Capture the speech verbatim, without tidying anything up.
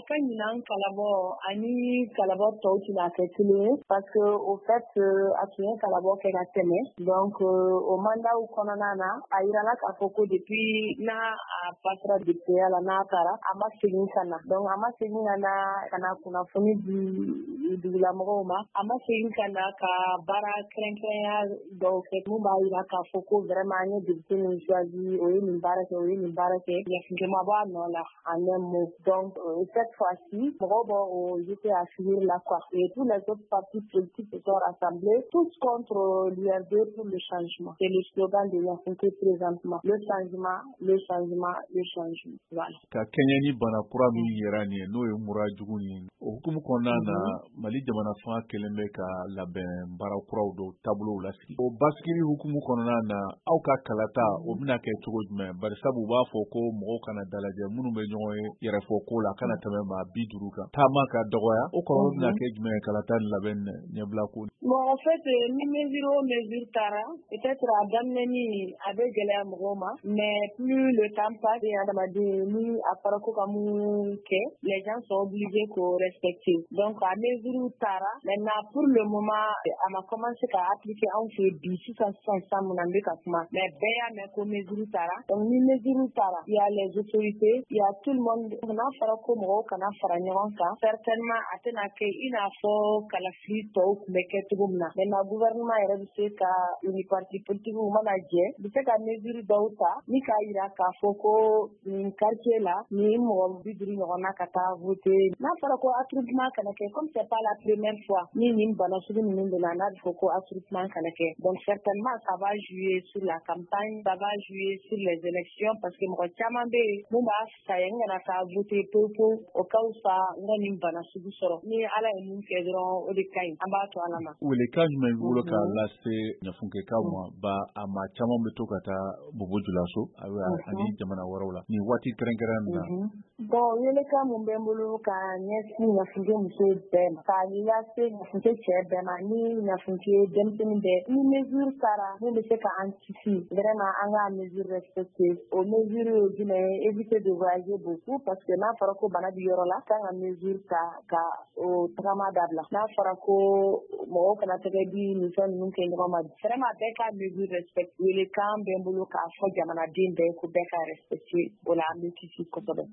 ka ɲinan kalabɔ ani kalabɔ tɔw tɛna kɛ kelen ye parce que au fait a tun ye kalabɔ kɛ ka tɛmɛ donc o mandat kɔnɔna na a yirala k'a fɔ ko depuis n'a a passera députéya la n'a taara a ma segin ka na donc a ma segin ka na ka na kunnafoni di dugulamɔgɔw ma a ma segin ka na ka baara kɛrɛnkɛrɛnya dɔw kɛ mun b'a yira k'a fɔ ko vraiment an ye député min choisi o ye nin baara kɛ o ye nin baara kɛ ɲɛfige ma bɔ a nɔ la en un mot donc euh, cette fois-ci mɔgɔw bɔ o jeter à fuir la quoi et tous les autres partis politiques se sont rassemblés tous contre l'U R D pour le changement c'est le slogan de Yafunke présentement le changement le changement le changement voilà ka kɛɲɛ ni bana kura min yɛrɛ nin ye n'o ye mura jugu ni o hukumu kɔnɔna na Mali jamana fanga kɛlen bɛ ka labɛn baara kuraw dɔw taabolow lasigi o basigili hukumu kɔnɔna na aw ka kalata o bɛna kɛ cogo jumɛn bari sabu u b'a fɔ ko mɔgɔw kana dalajɛ minnu bɛ ɲɔgɔn ye yɛrɛfɔ ko la kana tɛmɛ maa bi duuru kan taama ka dɔgɔya o kɔrɔ bɛna kɛ jumɛn kalata ni labɛn ɲɛbila ko bon en fait ni mesure o mesure taara peut-être a daminɛni a bɛ gɛlɛya mɔgɔw ma mais plus le temps passe adamaden ni a fɔra ko ka mun kɛ les gens sont obligés k'o respecter donc a mesure taara maintenant pour le moment a ma commencé ka appliquer anw fɛ bi sisan sisan sisan mun na n bɛ ka kuma mais bɛɛ y'a mɛn ko mesure taara donc ni mesure taara il y a les autorités il y a tout le monde n'a fɔra ko mɔgɔw kana fara ɲɔgɔn kan certainement a tɛna kɛ i n'a fɔ kalafili tɔw tun bɛ kɛ cogo min na maintenant gouvernement yɛrɛ bɛ se ka ni parti politique u mana jɛ bɛ se ka mesure dɔw ta ni k'a yira k'a fɔ ko nin quartier la ni mɔgɔ bi duuru ɲɔgɔn na ka taa voter n'a fɔra ko attroupement kana kɛ comme c'est pas la première fois ni nin bana sugu ninnu bɛ na n'a bɛ fɔ ko attroupement kana kɛ donc certainement ça va jouer sur la campagne ça va jouer sur les élections parce que mɔgɔ caman bɛ yen mun b'a fisa n kana taa voter pewu pewu o ka fisa n ka nin bana sugu sɔrɔ ni ala ye mun kɛ dɔrɔn o de ka ɲi an b'a to ala ma welekan jumɛn b'i bolo k'a lase ɲafunkɛkaw ma ba a maa caman bɛ to ka taa bobo julaso ani jamana wɛrɛw la nin waati kɛrɛnkɛrɛn na bon welekan mun bɛ n bolo ka ɲɛsin ɲafunke muso bɛɛ ma k'a lase ɲafunke cɛ bɛɛ ma ni ɲafunke denmisɛnnin bɛɛ ni mesure taara mun bɛ se ka an kisi vraiment an k'a mesure respecter o mesure ye jumɛn ye éviter de voyager beaucoup parce que n'a fɔra ko bana bɛ yɔrɔ la kan ka mesure ta ka o tagama dabila n'a fɔra ko mɔgɔw kana tɛgɛ di nin fɛn ninnu kɛ ɲɔgɔn ma vraiment bɛɛ ka mesure respect welekan bɛ n bolo k'a fɔ jamanaden bɛɛ ko bɛɛ ka respecter o la an bɛ kisi kosɛbɛ